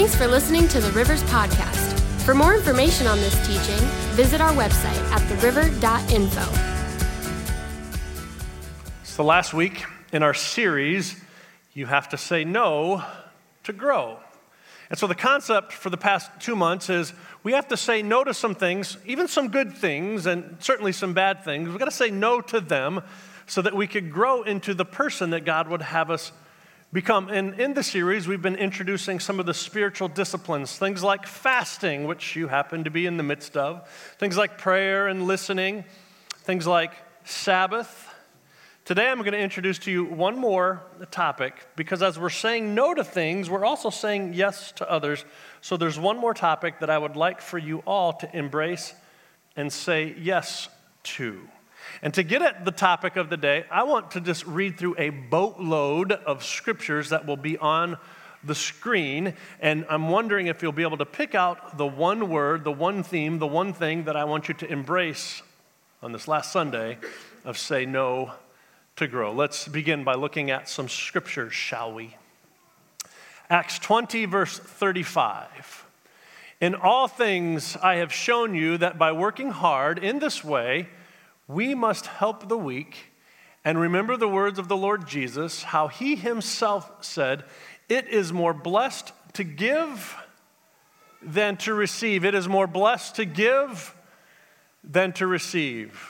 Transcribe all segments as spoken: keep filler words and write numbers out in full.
Thanks for listening to the Rivers Podcast. For more information on this teaching, visit our website at the river dot info. So last week in our series, you have to say no to grow. And so the concept for the past two months is we have to say no to some things, even some good things and certainly some bad things. We've got to say no to them so that we could grow into the person that God would have us become. And in the series, we've been introducing some of the spiritual disciplines, things like fasting, which you happen to be in the midst of, things like prayer and listening, things like Sabbath. Today, I'm going to introduce to you one more topic, because as we're saying no to things, we're also saying yes to others. So there's one more topic that I would like for you all to embrace and say yes to. And to get at the topic of the day, I want to just read through a boatload of scriptures that will be on the screen. And I'm wondering if you'll be able to pick out the one word, the one theme, the one thing that I want you to embrace on this last Sunday of say no to grow. Let's begin by looking at some scriptures, shall we? Acts twenty, verse thirty-five. In all things I have shown you that by working hard in this way, we must help the weak, and remember the words of the Lord Jesus, how he himself said, it is more blessed to give than to receive. It is more blessed to give than to receive.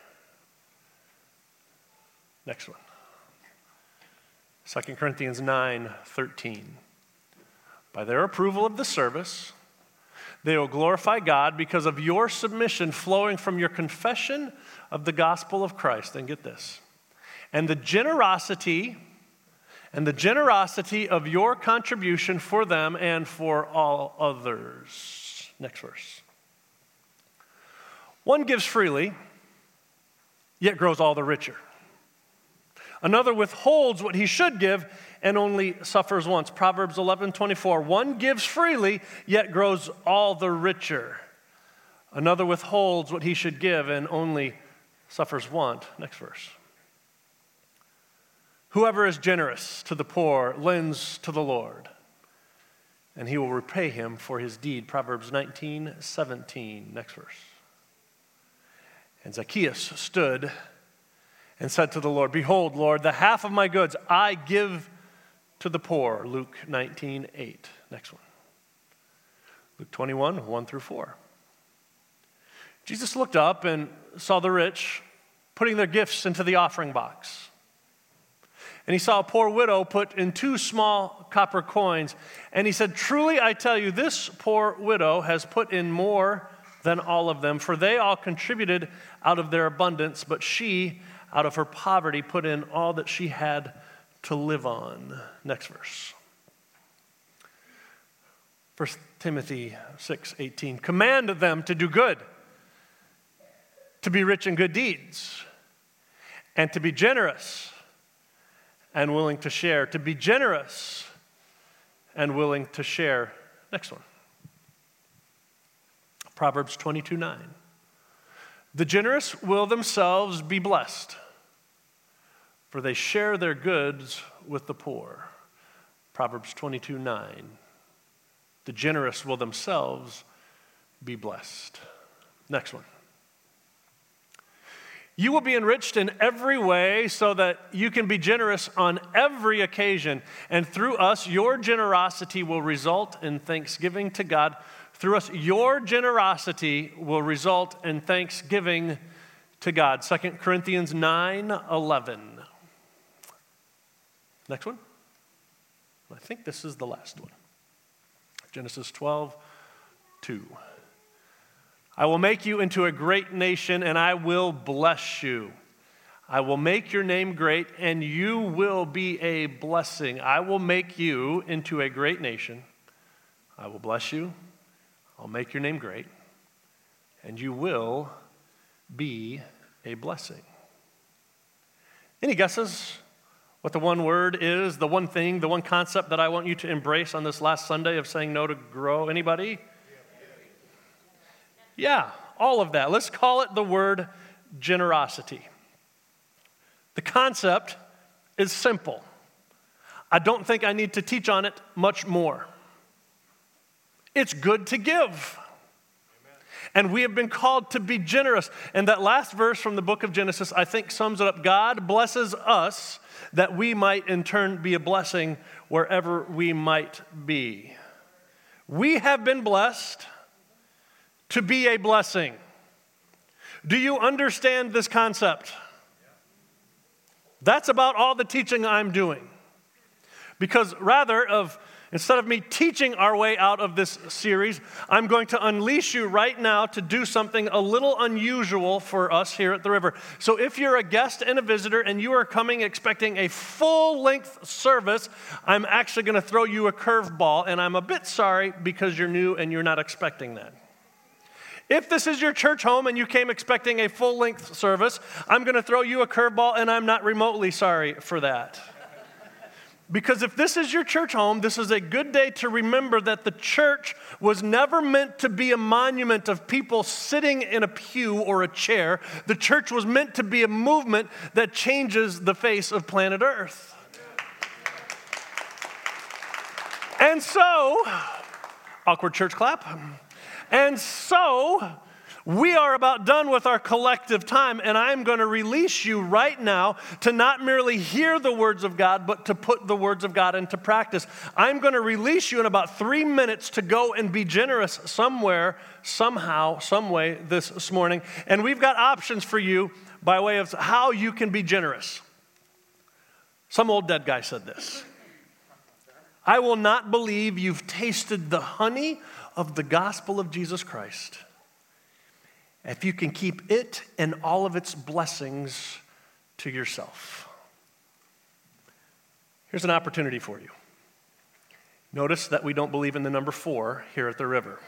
Next one. Second Corinthians nine thirteen. By their approval of the service, they will glorify God because of your submission flowing from your confession of the gospel of Christ. And get this. And the generosity, and the generosity of your contribution for them and for all others. Next verse. One gives freely, yet grows all the richer. Another withholds what he should give and only suffers once. Proverbs eleven twenty-four. One gives freely, yet grows all the richer. Another withholds what he should give and only suffers want. Next verse. Whoever is generous to the poor lends to the Lord, and he will repay him for his deed. Proverbs nineteen seventeen. Next verse. And Zacchaeus stood and said to the Lord, behold, Lord, the half of my goods I give to the poor. Luke nineteen eight. Next one. Luke twenty-one, one through four. Jesus looked up and saw the rich putting their gifts into the offering box. And he saw a poor widow put in two small copper coins. And he said, truly I tell you, this poor widow has put in more than all of them, for they all contributed out of their abundance, but she, out of her poverty, put in all that she had to live on. Next verse. First Timothy six eighteen. Command them to do good, to be rich in good deeds, and to be generous and willing to share. To be generous and willing to share. Next one. Proverbs twenty-two nine. The generous will themselves be blessed, for they share their goods with the poor. Proverbs twenty-two nine. The generous will themselves be blessed. Next one. You will be enriched in every way so that you can be generous on every occasion. And through us, your generosity will result in thanksgiving to God. Through us, your generosity will result in thanksgiving to God. Second Corinthians nine eleven. Next one. I think this is the last one. Genesis twelve two. I will make you into a great nation, and I will bless you. I will make your name great, and you will be a blessing. I will make you into a great nation. I will bless you. I'll make your name great, and you will be a blessing. Any guesses what the one word is, the one thing, the one concept that I want you to embrace on this last Sunday of saying no to grow? Anybody? Yeah, all of that. Let's call it the word generosity. The concept is simple. I don't think I need to teach on it much more. It's good to give. And we have been called to be generous. And that last verse from the book of Genesis, I think, sums it up. God blesses us that we might in turn be a blessing wherever we might be. We have been blessed to be a blessing. Do you understand this concept? That's about all the teaching I'm doing. Because rather of Instead of me teaching our way out of this series, I'm going to unleash you right now to do something a little unusual for us here at the River. So if you're a guest and a visitor and you are coming expecting a full-length service, I'm actually going to throw you a curveball, and I'm a bit sorry because you're new and you're not expecting that. If this is your church home and you came expecting a full-length service, I'm going to throw you a curveball, and I'm not remotely sorry for that. Because if this is your church home, this is a good day to remember that the church was never meant to be a monument of people sitting in a pew or a chair. The church was meant to be a movement that changes the face of planet Earth. And so, awkward church clap. And so, we are about done with our collective time, and I'm going to release you right now to not merely hear the words of God, but to put the words of God into practice. I'm going to release you in about three minutes to go and be generous somewhere, somehow, some way this morning. And we've got options for you by way of how you can be generous. Some old dead guy said this. I will not believe you've tasted the honey of the gospel of Jesus Christ if you can keep it and all of its blessings to yourself. Here's an opportunity for you. Notice that we don't believe in the number four here at the River.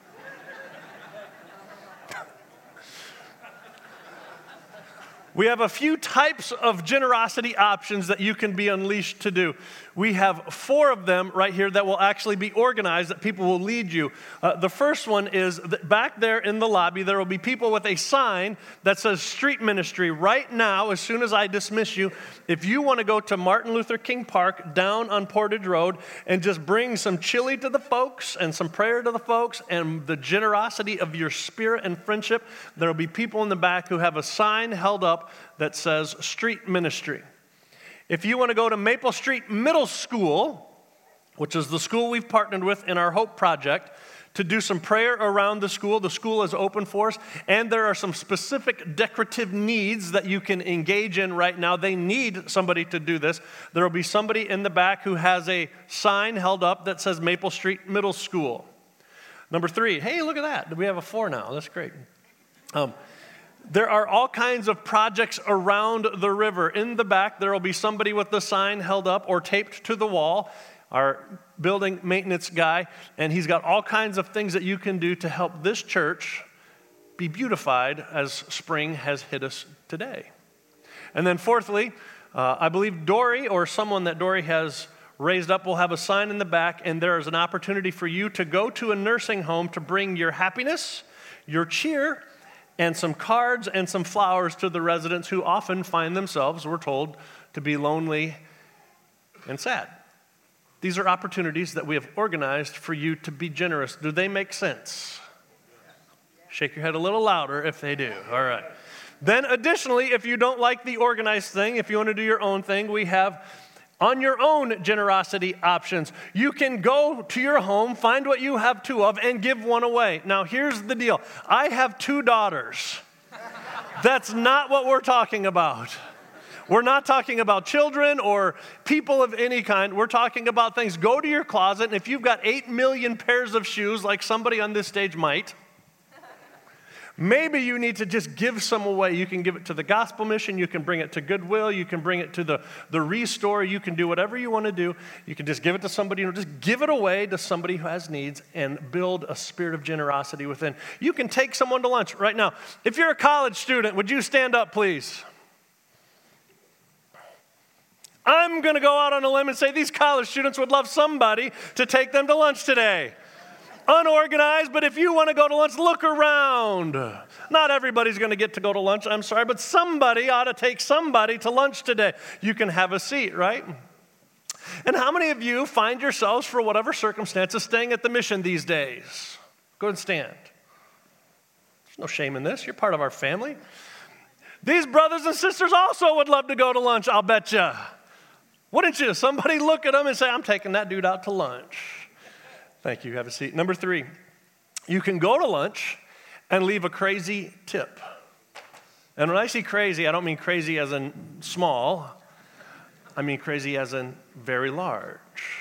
We have a few types of generosity options that you can be unleashed to do. We have four of them right here that will actually be organized, that people will lead you. Uh, the first one is that back there in the lobby, there will be people with a sign that says street ministry. Right now, as soon as I dismiss you, if you want to go to Martin Luther King Park down on Portage Road and just bring some chili to the folks and some prayer to the folks and the generosity of your spirit and friendship, there will be people in the back who have a sign held up that says street ministry. If you want to go to Maple Street Middle School, which is the school we've partnered with in our Hope Project, to do some prayer around the school. The school is open for us, and there are some specific decorative needs that you can engage in right now. They need somebody to do this. There will be somebody in the back who has a sign held up that says Maple Street Middle School. Number three, hey, look at that. We have a four now. That's great. Um, There are all kinds of projects around the river. In the back, there will be somebody with the sign held up or taped to the wall, our building maintenance guy, and he's got all kinds of things that you can do to help this church be beautified as spring has hit us today. And then fourthly, uh, I believe Dory or someone that Dory has raised up will have a sign in the back, and there is an opportunity for you to go to a nursing home to bring your happiness, your cheer, and some cards and some flowers to the residents who often find themselves, we're told, to be lonely and sad. These are opportunities that we have organized for you to be generous. Do they make sense? Shake your head a little louder if they do. All right. Then additionally, if you don't like the organized thing, if you want to do your own thing, we have on your own generosity options. You can go to your home, find what you have two of, and give one away. Now, here's the deal. I have two daughters. That's not what we're talking about. We're not talking about children or people of any kind. We're talking about things. Go to your closet, and if you've got eight million pairs of shoes, like somebody on this stage might, maybe you need to just give some away. You can give it to the gospel mission. You can bring it to Goodwill. You can bring it to the, the Restore. You can do whatever you want to do. You can just give it to somebody. You know, just give it away to somebody who has needs and build a spirit of generosity within. You can take someone to lunch right now. If you're a college student, would you stand up, please? I'm going to go out on a limb and say these college students would love somebody to take them to lunch today. Unorganized, but if you want to go to lunch, look around. Not everybody's going to get to go to lunch, I'm sorry, but somebody ought to take somebody to lunch today. You can have a seat, right? And how many of you find yourselves, for whatever circumstances, staying at the mission these days? Go ahead and stand. There's no shame in this. You're part of our family. These brothers and sisters also would love to go to lunch, I'll bet you. Wouldn't you? Somebody look at them and say, I'm taking that dude out to lunch. Thank you. Have a seat. Number three, you can go to lunch and leave a crazy tip. And when I say crazy, I don't mean crazy as in small. I mean crazy as in very large.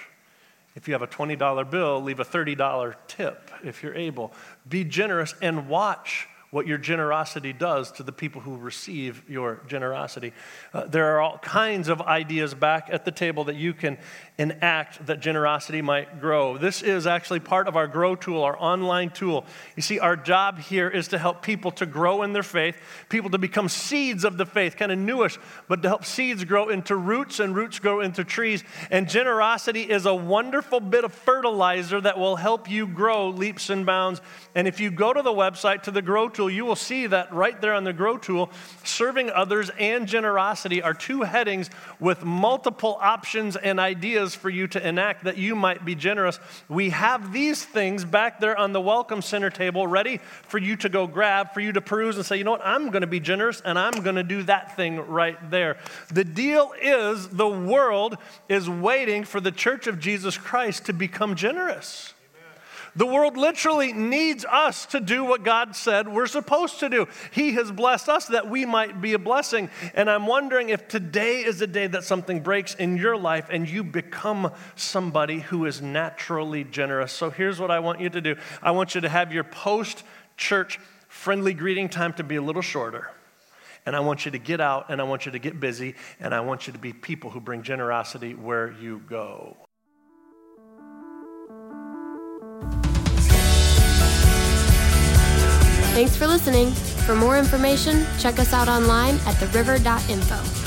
If you have a twenty dollar bill, leave a thirty dollar tip if you're able. Be generous and watch what your generosity does to the people who receive your generosity. Uh, there are all kinds of ideas back at the table that you can enact that generosity might grow. This is actually part of our Grow tool, our online tool. You see, our job here is to help people to grow in their faith, people to become seeds of the faith, kind of newish, but to help seeds grow into roots and roots grow into trees. And generosity is a wonderful bit of fertilizer that will help you grow leaps and bounds. And if you go to the website, to the Grow tool, you will see that right there on the Grow tool, serving others and generosity are two headings with multiple options and ideas for you to enact that you might be generous. We have these things back there on the Welcome Center table ready for you to go grab, for you to peruse and say, you know what, I'm going to be generous and I'm going to do that thing right there. The deal is the world is waiting for the Church of Jesus Christ to become generous. The world literally needs us to do what God said we're supposed to do. He has blessed us that we might be a blessing. And I'm wondering if today is a day that something breaks in your life and you become somebody who is naturally generous. So here's what I want you to do. I want you to have your post-church friendly greeting time to be a little shorter. And I want you to get out and I want you to get busy. And I want you to be people who bring generosity where you go. Thanks for listening. For more information, check us out online at the river dot info.